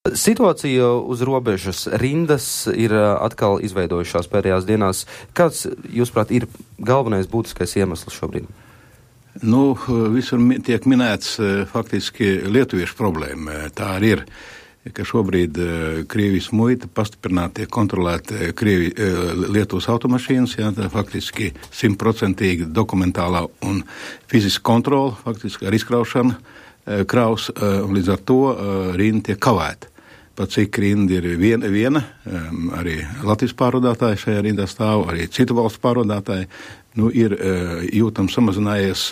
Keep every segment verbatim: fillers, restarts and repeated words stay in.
Situācija uz robežas rindas ir atkal izveidojušās pēdējās dienās. Kāds, jūsuprāt, ir galvenais būtiskais iemesls šobrīd? Nu, visur tiek minēts faktiski lietuviešu problēma. Tā arī ir, ka šobrīd Krievijas muita pastiprināti tiek kontrolēta Krievi, Lietuvas automašīnas, jā, tā faktiski simtprocentīgi dokumentālā un fiziska kontrola, faktiski ar izkraušanu kraus, un līdz ar to rinda tiek kavēta. Pat cik rinda ir viena, viena, arī Latvijas pārvadātāji šajā rindā stāv, arī citu valstu pārvadātāji, nu, ir jūtams samazinājies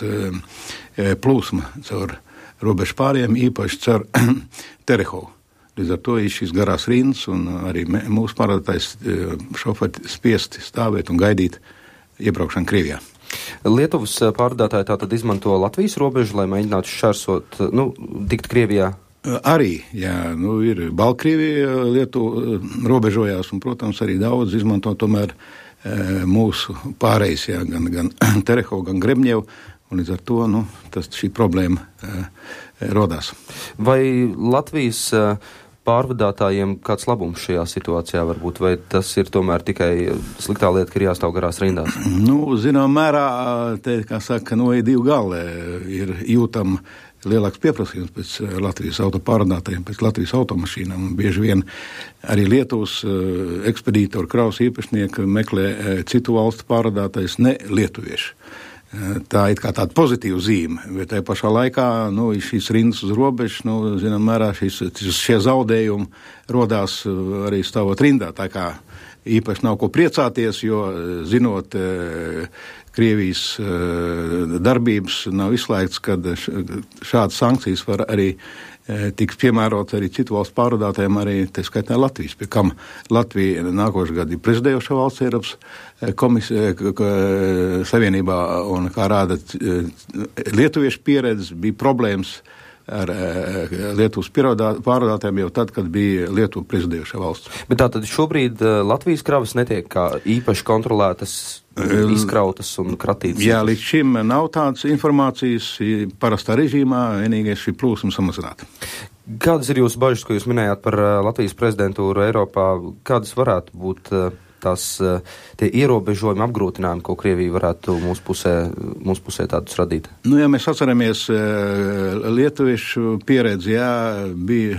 plūsma caur robežu pāriem, īpaši caur Terehovu. Līdz ar to ir šīs garās rindas, un arī mūsu pārvadātājs šoferi spiesti stāvēt un gaidīt iebraukšanu Krievijā. Lietuvas pārvadātāji tātad izmanto Latvijas robežu, lai mēģinātu šķērsot, nu, tikt Krievijā? Arī, jā, nu, ir Baltkrievija Lietuva robežojās, un, protams, arī daudz izmanto tomēr e, mūsu pārējais, jā, gan, gan Terehovu, gan Grebņevu, un līdz ar to, nu, tas šī problēma e, rodās. Vai Latvijas e, pārvadātājiem kāds labums šajā situācijā var būt, vai tas ir tomēr tikai sliktā lieta, ka ir jāstāv garās rindās? Nu, zinām mērā, te, kā saka, no divu gali ir jūtama lielāks pieprasījums pēc Latvijas autopārvadātājiem, pēc Latvijas automašīnām. Bieži vien arī Lietuvas uh, ekspedītoru kraus īpašnieki meklē uh, citu valstu pārvadātājus, ne lietuvieši. Uh, tā ir kā tāda pozitīva zīme, bet tajā pašā laikā, nu, šīs rindas uz robežas, nu, zinām mērā, šīs, šie zaudējumi rodās uh, arī stāvot rindā, tā kā īpaši nav ko priecāties, jo zinot uh, Krievijas uh, darbības nav izslēgts, kad šādas sankcijas var arī uh, tiks piemērot arī citu valstu pārvadātājiem, arī te skaitā Latvijas, pie kam Latvija nākošais gadu ir prezidējoša valsts Eiropas komisija, savienībā, un kā rāda lietuviešu pieredze, bija problēmas ar Lietuvas pārvadātājiem jau tad, kad bija Lietuva prezidējošā valsts. Bet tātad šobrīd Latvijas kravas netiek kā īpaši kontrolētas, izkrautas un kratītas? Jā, līdz šim nav tādas informācijas parastā režīmā, vienīgais šī plūsma samazināta. Kādas ir jūsu bažas, ko jūs minējāt par Latvijas prezidentūru Eiropā? Kādas varētu būt tās tie ierobežojumi, apgrūtinājumi, ko Krievija varētu mūsu pusē, mūsu pusē tādus radīt? Nu, ja mēs atceramies lietuviešu pieredzi, jā, bija,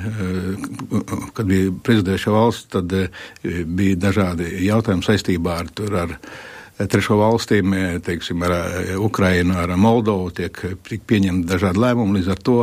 kad bija prezidējuša valsts, tad bija dažādi jautājumi saistībā ar, tur, ar trešo valstīm, teiksim, ar Ukrainu, ar Moldovu, tiek, tiek pieņemti dažādi lēmumi, līdz ar to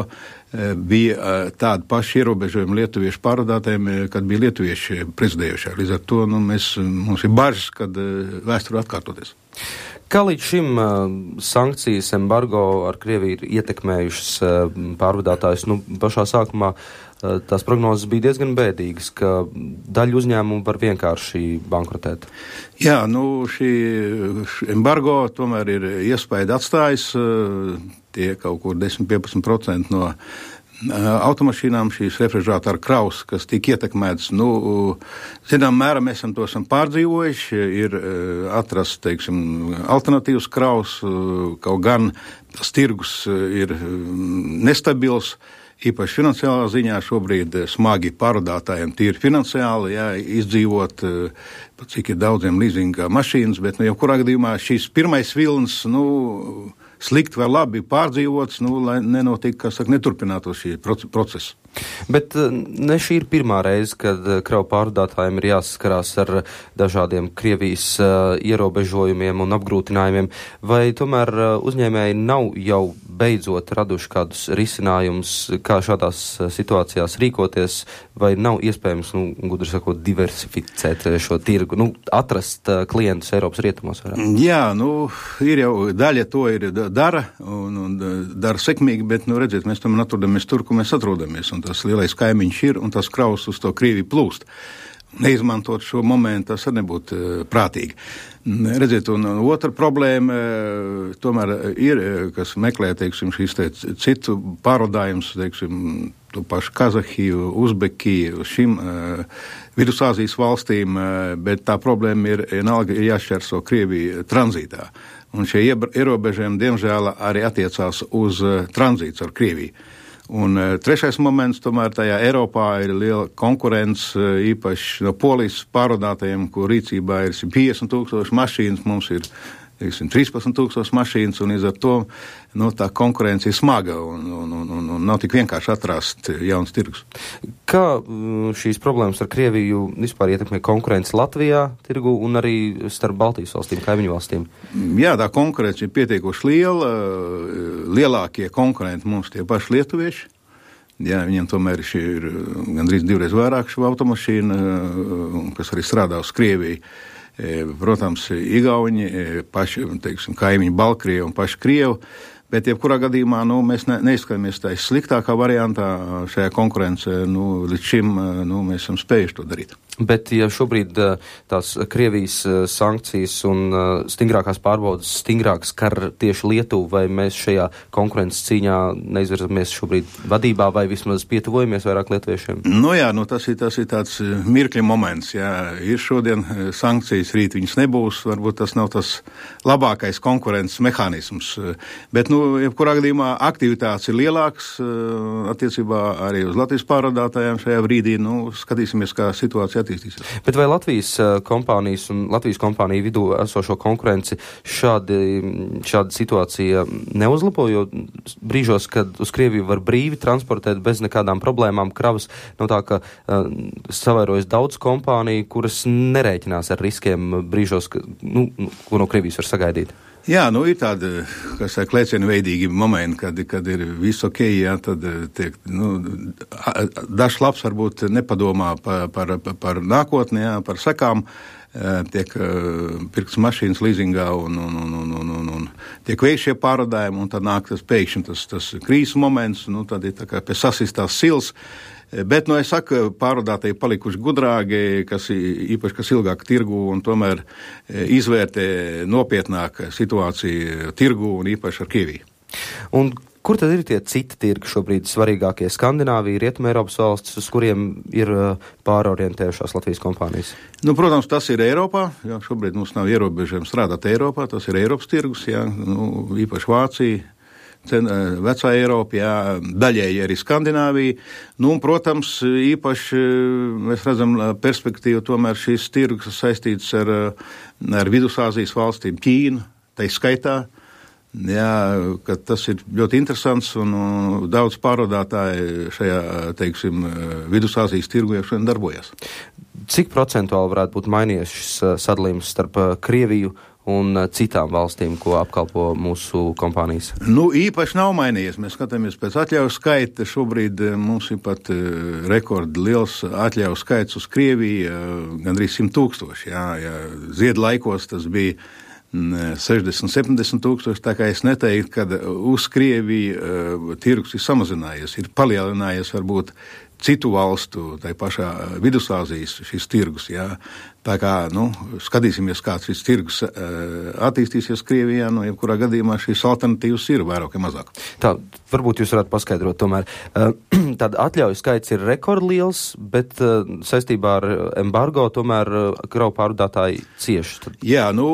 bija tādi paši ierobežojumi lietuviešu pārvadātājiem, kad bija lietuvieši prezidējušā. Līdz ar to, nu, mēs, mums ir bažas, kad vēsture atkārtoties. Kā līdz šim sankcijas embargo ar Krieviju ir ietekmējušas pārvadātājus? Nu, pašā sākumā tās prognozes bija diezgan bēdīgas, ka daļa uzņēmumu var vienkārši bankrotēt. Jā, nu, šī embargo tomēr ir iespēja atstājis tie kaut kur desmit līdz piecpadsmit procenti no automašīnām, šīs refrižerātora kraus, kas tika ietekmētas, nu, zinām mērā mēs esam to esam pārdzīvojuši, ir atrast, teiksim, alternatīvas kraus, kaut gan tas tirgus ir nestabils, īpaši finansiālā ziņā šobrīd smagi pārvadātājiem tīri finansiāli, jā, izdzīvot, pat cik ir daudziem līzinga mašīnas, bet, nu, jau kurā gadījumā šīs pirmais vilns, nu, slikti vai labi pārdzīvots, nu, lai nenotiek, kā saka, neturpinātos šī procesa. Bet ne šī ir pirmā reize, kad kravu pārvadātājiem ir jāsaskarās ar dažādiem Krievijas uh, ierobežojumiem un apgrūtinājumiem, vai tomēr uh, uzņēmēji nav jau beidzot raduši kādus risinājumus, kā šādās uh, situācijās rīkoties, vai nav iespējams, nu, gudri sakot, diversificēt šo tirgu, nu, atrast uh, klientus Eiropas rietumos? Vairāk? Jā, nu, ir jau daļa to ir dara, un, un dara sekmīgi, bet, nu, redziet, mēs tomēr atrodamies tur, kur mēs atrodamies, un tas lielais kaimiņš ir, un tas kraus uz to Krieviju plūst. Neizmantot šo momentu, tas arī nebūtu uh, prātīgi. Redziet, un otra problēma uh, tomēr ir, kas meklē, teiksim, šīs te citu pārvadājumus, teiksim, to pašu Kazahiju, Uzbekiju, šim uh, Vidusāzijas valstīm, uh, bet tā problēma ir, vienalga ir jāšķērso Krieviju tranzītā. Un šie ierobežojumi, diemžēl, arī attiecās uz uh, tranzītu ar Krieviju. Un trešais moments, tomēr tajā Eiropā ir liela konkurence, īpaši no polijas pārvadātajiem, kur rīcībā ir piecdesmit tūkstoši mašīnas, mums ir trīspadsmit tūkstoši mašīnas, un līdz ar to nu, tā konkurence ir smaga un, un, un, un, un nav tik vienkārši atrast jauns tirgus. Kā šīs problēmas ar Krieviju vispār ietekmē konkurenci Latvijā tirgu un arī starp Baltijas valstīm, kaimiņu valstīm? Jā, tā konkurence ir pietiekoši liela. Lielākie konkurenti mums tie paši lietuvieši. Jā, viņiem tomēr ir gandrīz divreiz vairāk šo automašīnu, kas arī strādā uz Krieviju. Protams, Igauņi, paši, teiksim, kaimiņi Baltkrievi un paši Krievi, bet jebkurā gadījumā, nu, mēs ne, neizskatāmies tā sliktākā variantā šajā konkurencē, nu, līdz šim, nu, mēs esam spējuši to darīt. Bet, ja šobrīd tās Krievijas sankcijas un stingrākās pārbaudas stingrākas skar tieši Lietuvu, vai mēs šajā konkurences cīņā neizvirzamies šobrīd vadībā, vai vismaz pietuvojamies vairāk lietuviešiem? Nu jā, nu tas ir, tas ir tāds mirkļa moments, jā, ir šodien sankcijas, rīt viņas nebūs, varbūt tas nav tas labākais konkurences mehānisms, bet, nu, jebkurā gadījumā aktivitātes ir lielāks attiecībā arī uz Latvijas pārvadātājiem šajā brīdī, nu, skatīsimies, kā situācija attīstīsies. Bet vai Latvijas kompānijas un Latvijas kompāniju vidū esošo konkurenci šādi, šāda situācija neuzlabo, jo brīžos, kad uz Krieviju var brīvi transportēt bez nekādām problēmām kravas, no tā, ka uh, savairojas daudz kompāniju, kuras nerēķinās ar riskiem brīžos, ka, nu, ko no Krievijas var sagaidīt? Jā, nu ir tādi, kas ir klēcienveidīgi momenti, kad, kad ir viss ok, jā, tad tiek, nu, dažs labs varbūt nepadomā par, par, par nākotni, jā, par sekām, tiek pirkts mašīnas līzingā un, un, un, un, un, un, un tiek veikti šie pārvadājumi, un tad nāk tas pēkšņi tas, tas krīzes moments, nu, tad ir tā kā pie sasistās sils. Bet, nu, es saku, pārvadātāji palikuši gudrāgi, kas īpaši, kas ilgāk tirgu un tomēr izvērtē nopietnāk situāciju tirgu un īpaši ar Krieviju. Un kur tad ir tie citi tirgi šobrīd svarīgākie? Skandināvija, Rietumē Eiropas valstis, uz kuriem ir pārorientējušās Latvijas kompānijas? Nu, protams, tas ir Eiropā, jā, šobrīd mums nav ierobežojums strādāt Eiropā, tas ir Eiropas tirgus, jā, nu, īpaši Vācija. Vecā Eiropa, jā, daļēji arī Skandināvija. Nu, un, protams, īpaši mēs redzam perspektīvu, tomēr šīs tirgus saistītas ar, ar Vidusāzijas valstīm, Ķīnu, tai skaitā. Jā, ka tas ir ļoti interesants un, un daudz pārvadātāji šajā, teiksim, Vidusāzijas tirgu jau šodien darbojas. Cik procentuāli varētu būt mainījies šis sadalījums starp Krieviju un citām valstīm, ko apkalpo mūsu kompānijas? Nu, īpaši nav mainījies. Mēs skatāmies pēc atļauju skaita. Šobrīd mums ir pat uh, rekordi liels atļauju skaits uz Krieviju, uh, gandrīz simt tūkstoši. Jā, jā. Ziedu laikos tas bija mm, sešdesmit septiņdesmit tūkstoši, tā kā es neteiktu, ka uz Krieviju uh, tirgus ir samazinājies, ir palielinājies varbūt citu valstu, tai pašā Vidusāzijas šis tirgus, jā. Tā kā, nu, skatīsimies, kāds šis tirgus uh, attīstīsies Krievijā, nu, jebkurā gadījumā šīs alternatīvas ir vairāk vai mazāk. Tā, varbūt jūs varētu paskaidrot tomēr. Uh, tāda atļauju skaits ir rekordliels, bet uh, saistībā ar embargo tomēr uh, kravu pārvadātāji cieši. Tad... Jā, nu,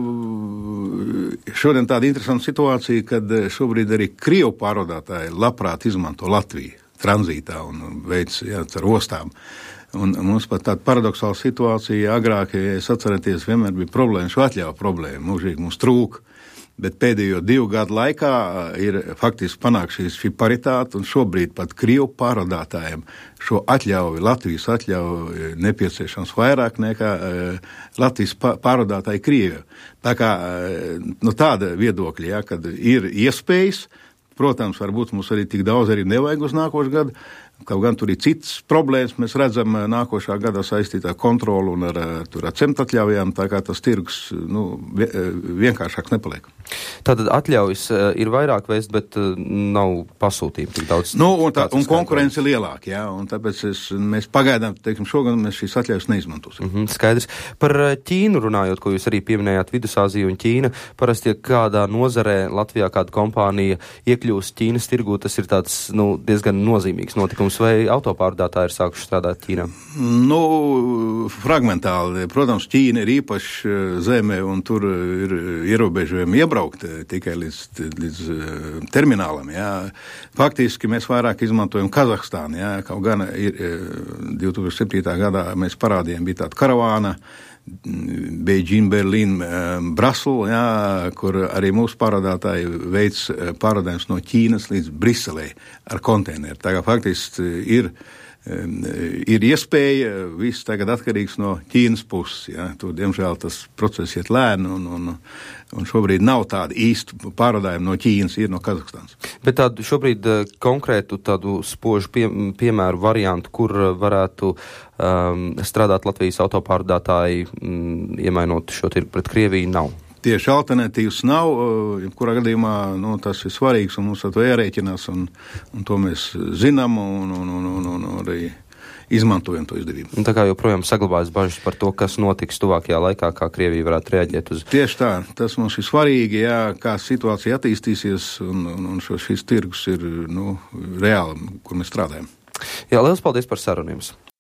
šodien tāda interesanta situācija, kad šobrīd arī Krievu pārvadātāji labprāt izmanto Latviju tranzītā un veids, jā, ar ostām. Un mums pat tāda paradoxāla situācija, agrāk, ja es atceraties, vienmēr bija problēma, šo atļauju problēma, mūžīgi mums trūka, bet pēdējo divu gadu laikā ir faktiski panākt šī, šī paritāte, un šobrīd pat Krievu pārvadātājiem šo atļauju, Latvijas atļauju nepieciešams vairāk nekā uh, Latvijas pārvadātāji Krievijā. Tā kā, uh, no tāda viedokļa, jā, kad ir iespējas, protams, varbūt mums arī tik daudz arī nevajag uz nākošu gadu, kaut gan tur ir citas problēmas, mēs redzam nākošā gadā saistītā kontrolu un ar, tur ar cemtatļaujām, tā kā tas tirgus, nu, vienkāršāks nepaliek. Tātad atļaujas ir vairāk vēst, bet nav pasūtījumi tik daudz. Nu, un, tā, un konkurence ir lielāka, jā, un tāpēc es, mēs pagaidām, teiksim, šogad mēs šīs atļaujas neizmantosim. Mm-hmm, skaidrs. Par Ķīnu runājot, ko jūs arī pieminējāt, Vidusāziju un Ķīna, parasti, ja kādā nozarē Latvijā kāda kompānija iekļūst Ķīnas tirgū, tas ir tāds, nu, diezgan nozīmīgs notikums, vai autopārdātāji ir sākuši strādāt Ķīnā? Nu, fragmentāli. Protams, Ķīna ir īpaši zeme, un tur ir ierobežojumi iebraukt. nobraukt tikai līdz, līdz terminālam. Jā. Faktiski mēs vairāk izmantojam Kazahstānu. Jā. Kaut gan ir divi tūkstoši septītā gadā mēs parādījām, bija tāda karavāna, Beijing, Berlīn, Braslu, jā, kur arī mūsu pārādātāji veids pārādājums no Ķīnas līdz Briselē ar konteineru. Tā kā faktiski ir, ir iespēja, viss tagad atkarīgs no Ķīnas puses. Jā. Tur, diemžēl, tas process iet lēni un, un, un šobrīd nav tāda īsta pārādājuma no Ķīnas, ir no Kazahstānas. Bet tādu šobrīd konkrētu tādu spožu pie, piemēru variantu, kur varētu um, strādāt Latvijas autopārdātāji, um, iemainot šo tirgu pret Krieviju, nav. Tieši alternatīvas nav, jebkurā gadījumā nu, tas ir svarīgs un mums ar to jārēķinās, un, un to mēs zinām un, un, un, un, un arī izmantojam to izdevību. Un tā kā joprojām saglabājas bažas par to, kas notiks tuvākajā laikā, kā Krievija varētu reaģēt uz... Tieši tā, tas mums ir svarīgi, jā, kā situācija attīstīsies, un, un, un šo, šis tirgus ir nu, reāli, kur mēs strādājam. Jā, liels paldies par sarunu jums.